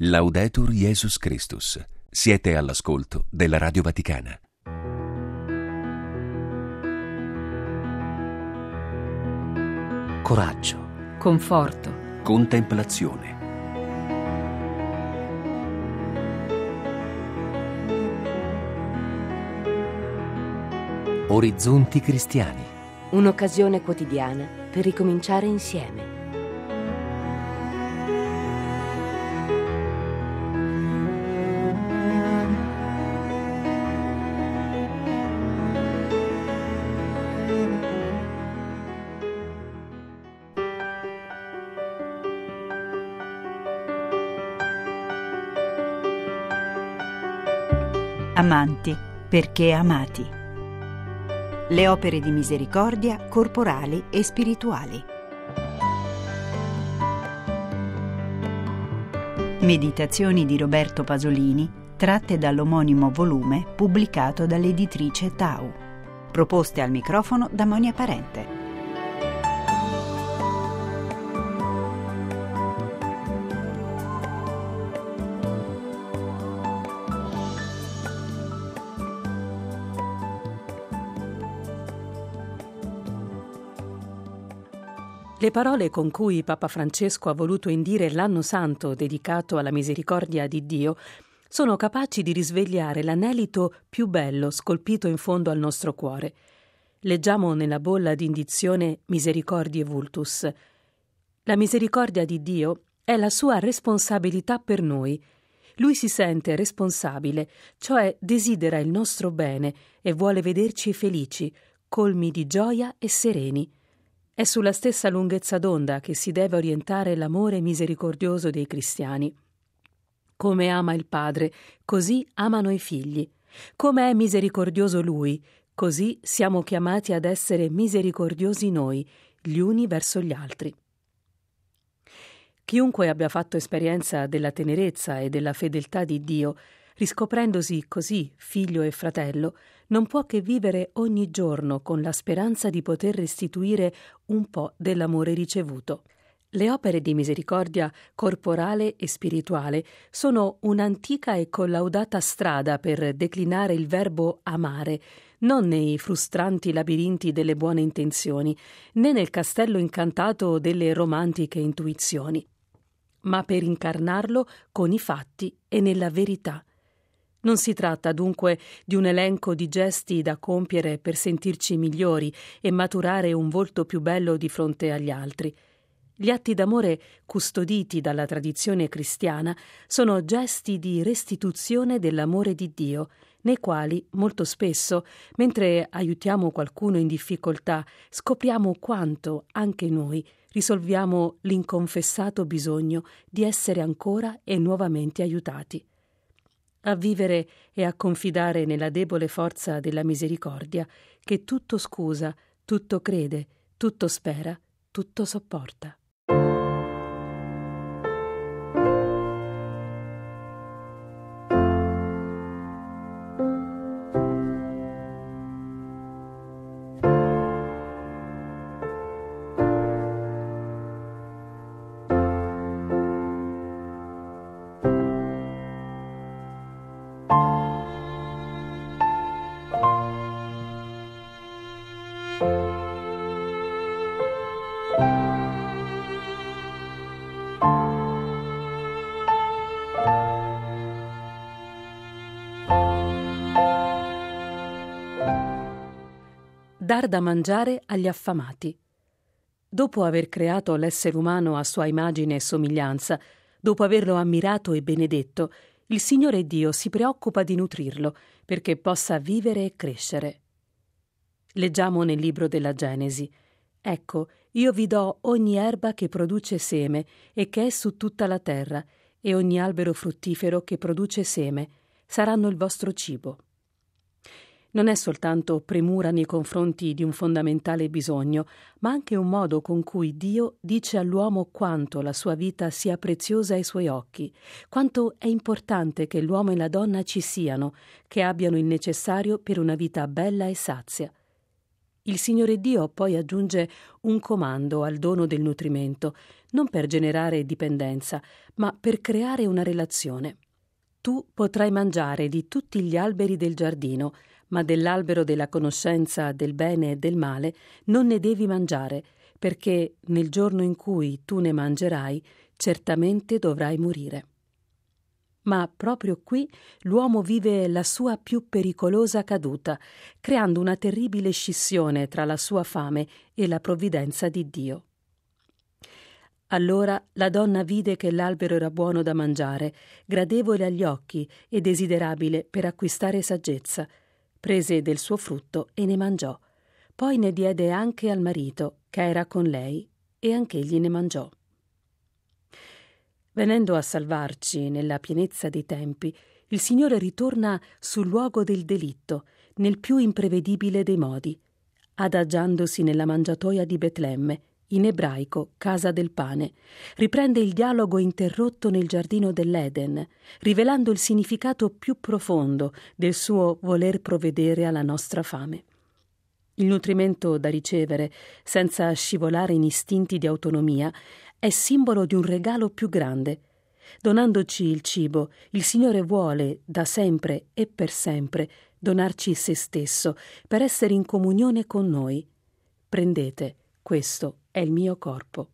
Laudetur Jesus Christus. Siete all'ascolto della Radio Vaticana. Coraggio, conforto, Contemplazione. orizzonti cristiani. Un'occasione quotidiana per ricominciare insieme. Amanti, perché amati. Le opere di misericordia corporali e spirituali. Meditazioni di Roberto Pasolini, tratte dall'omonimo volume pubblicato dall'editrice Tau. Proposte al microfono da Monia Parente. Le parole con cui Papa Francesco ha voluto indire l'anno santo dedicato alla misericordia di Dio sono capaci di risvegliare l'anelito più bello scolpito in fondo al nostro cuore. Leggiamo nella bolla di indizione Misericordie Vultus. La misericordia di Dio è la sua responsabilità per noi. Lui si sente responsabile, cioè desidera il nostro bene e vuole vederci felici, colmi di gioia e sereni. È sulla stessa lunghezza d'onda che si deve orientare l'amore misericordioso dei cristiani. Come ama il Padre, così amano i figli. Come è misericordioso Lui, così siamo chiamati ad essere misericordiosi noi, gli uni verso gli altri. Chiunque abbia fatto esperienza della tenerezza e della fedeltà di Dio, riscoprendosi così figlio e fratello, non può che vivere ogni giorno con la speranza di poter restituire un po' dell'amore ricevuto. Le opere di misericordia corporale e spirituale sono un'antica e collaudata strada per declinare il verbo amare, non nei frustranti labirinti delle buone intenzioni, né nel castello incantato delle romantiche intuizioni, ma per incarnarlo con i fatti e nella verità. Non si tratta dunque di un elenco di gesti da compiere per sentirci migliori e maturare un volto più bello di fronte agli altri. Gli atti d'amore custoditi dalla tradizione cristiana sono gesti di restituzione dell'amore di Dio, nei quali molto spesso, mentre aiutiamo qualcuno in difficoltà, scopriamo quanto, anche noi, risolviamo l'inconfessato bisogno di essere ancora e nuovamente aiutati. A vivere e a confidare nella debole forza della misericordia, che tutto scusa, tutto crede, tutto spera, tutto sopporta. Dar da mangiare agli affamati. Dopo aver creato l'essere umano a sua immagine e somiglianza, dopo averlo ammirato e benedetto, il Signore Dio si preoccupa di nutrirlo perché possa vivere e crescere. Leggiamo nel libro della Genesi: «Ecco, io vi do ogni erba che produce seme e che è su tutta la terra, e ogni albero fruttifero che produce seme, saranno il vostro cibo». Non è soltanto premura nei confronti di un fondamentale bisogno, ma anche un modo con cui Dio dice all'uomo quanto la sua vita sia preziosa ai suoi occhi, quanto è importante che l'uomo e la donna ci siano, che abbiano il necessario per una vita bella e sazia. Il Signore Dio poi aggiunge un comando al dono del nutrimento, non per generare dipendenza, ma per creare una relazione. Tu potrai mangiare di tutti gli alberi del giardino, ma dell'albero della conoscenza del bene e del male non ne devi mangiare, perché nel giorno in cui tu ne mangerai, certamente dovrai morire. Ma proprio qui l'uomo vive la sua più pericolosa caduta, creando una terribile scissione tra la sua fame e la provvidenza di Dio. Allora la donna vide che l'albero era buono da mangiare, gradevole agli occhi e desiderabile per acquistare saggezza. Prese del suo frutto e ne mangiò. Poi ne diede anche al marito, che era con lei, e anch'egli ne mangiò. Venendo a salvarci nella pienezza dei tempi, il Signore ritorna sul luogo del delitto, nel più imprevedibile dei modi, adagiandosi nella mangiatoia di Betlemme, in ebraico casa del pane, riprende il dialogo interrotto nel giardino dell'Eden, rivelando il significato più profondo del suo voler provvedere alla nostra fame. Il nutrimento da ricevere, senza scivolare in istinti di autonomia, è simbolo di un regalo più grande. Donandoci il cibo, il Signore vuole, da sempre e per sempre, donarci se stesso, per essere in comunione con noi. Prendete, questo è il mio corpo.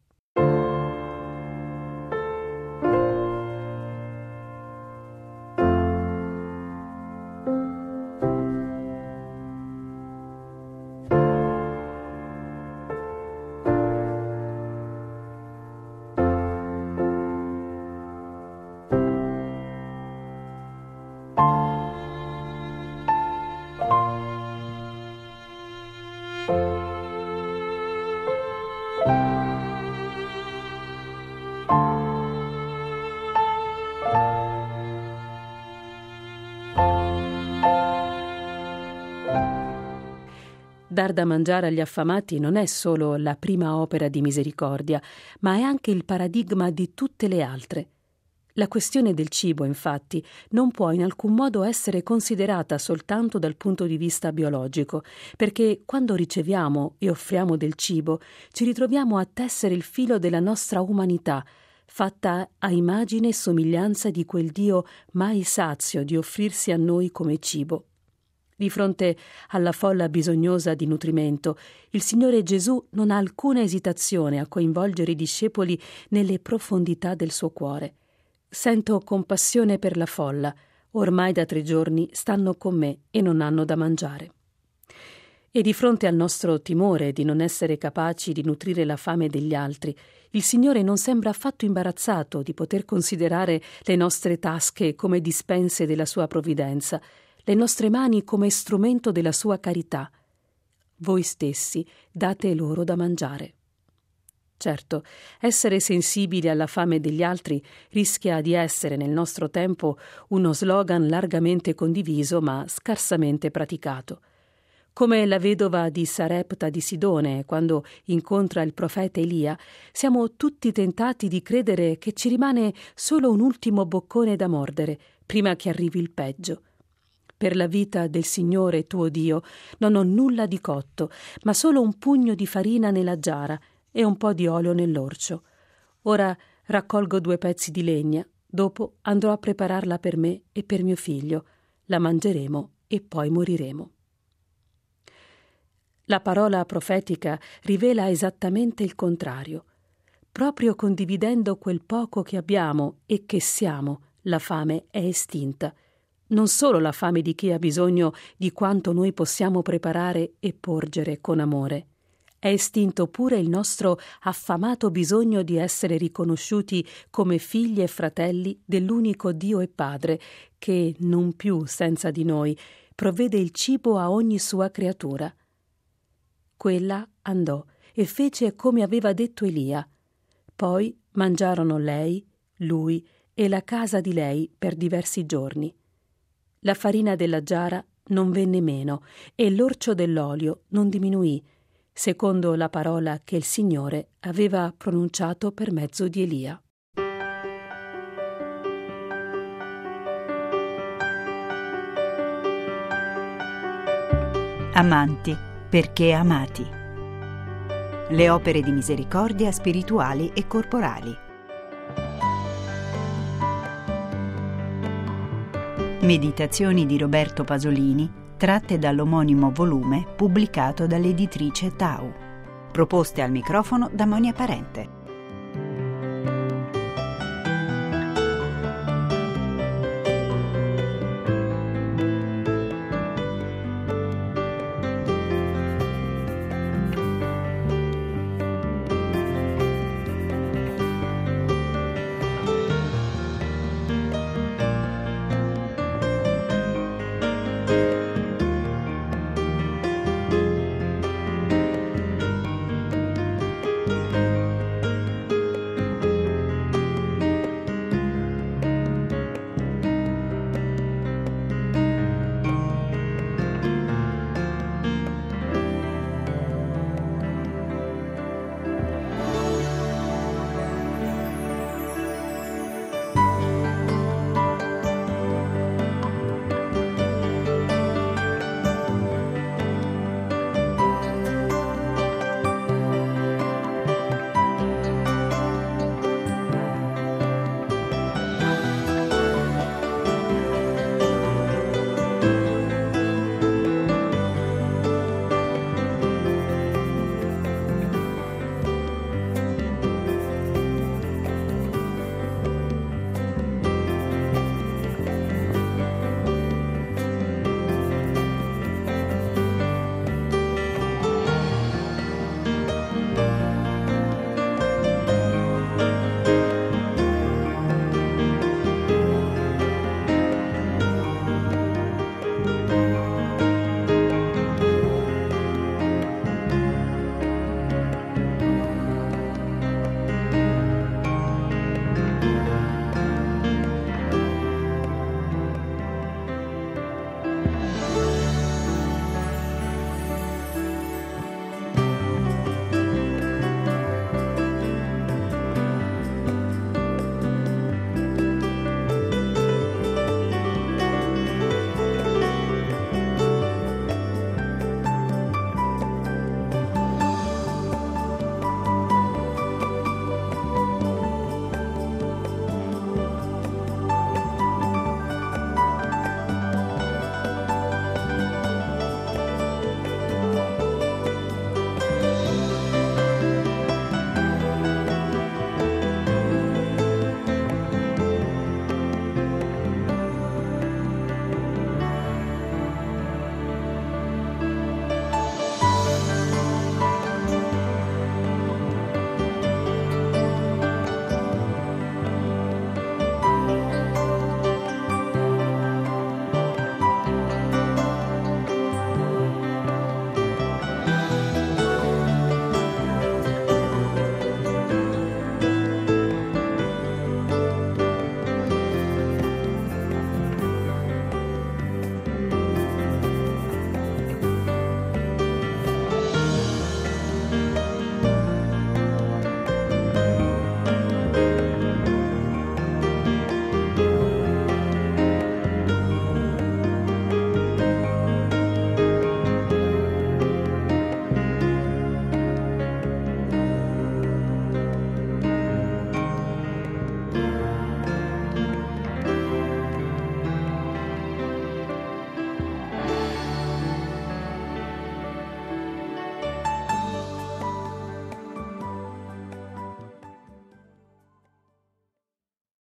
Dar da mangiare agli affamati non è solo la prima opera di misericordia, ma è anche il paradigma di tutte le altre. La questione del cibo, infatti, non può in alcun modo essere considerata soltanto dal punto di vista biologico, perché quando riceviamo e offriamo del cibo, ci ritroviamo a tessere il filo della nostra umanità, fatta a immagine e somiglianza di quel Dio mai sazio di offrirsi a noi come cibo. Di fronte alla folla bisognosa di nutrimento, il Signore Gesù non ha alcuna esitazione a coinvolgere i discepoli nelle profondità del suo cuore. Sento compassione per la folla. Ormai da 3 giorni stanno con me e non hanno da mangiare. E di fronte al nostro timore di non essere capaci di nutrire la fame degli altri, il Signore non sembra affatto imbarazzato di poter considerare le nostre tasche come dispense della sua provvidenza, le nostre mani come strumento della sua carità. Voi stessi date loro da mangiare. Certo, essere sensibili alla fame degli altri rischia di essere nel nostro tempo uno slogan largamente condiviso ma scarsamente praticato. Come la vedova di Sarepta di Sidone, quando incontra il profeta Elia, siamo tutti tentati di credere che ci rimane solo un ultimo boccone da mordere prima che arrivi il peggio. Per la vita del Signore tuo Dio non ho nulla di cotto, ma solo un pugno di farina nella giara e un po' di olio nell'orcio. Ora raccolgo 2 pezzi di legna, dopo andrò a prepararla per me e per mio figlio. La mangeremo e poi moriremo. La parola profetica rivela esattamente il contrario. Proprio condividendo quel poco che abbiamo e che siamo, la fame è estinta. Non solo la fame di chi ha bisogno di quanto noi possiamo preparare e porgere con amore. È estinto pure il nostro affamato bisogno di essere riconosciuti come figli e fratelli dell'unico Dio e Padre che, non più senza di noi, provvede il cibo a ogni sua creatura. Quella andò e fece come aveva detto Elia. Poi mangiarono lei, lui e la casa di lei per diversi giorni. La farina della giara non venne meno e l'orcio dell'olio non diminuì, secondo la parola che il Signore aveva pronunciato per mezzo di Elia. Amanti, Perché amati. Le opere di misericordia spirituali e corporali. Meditazioni di Roberto Pasolini, tratte dall'omonimo volume pubblicato dall'editrice Tau. Proposte al microfono da Monia Parente.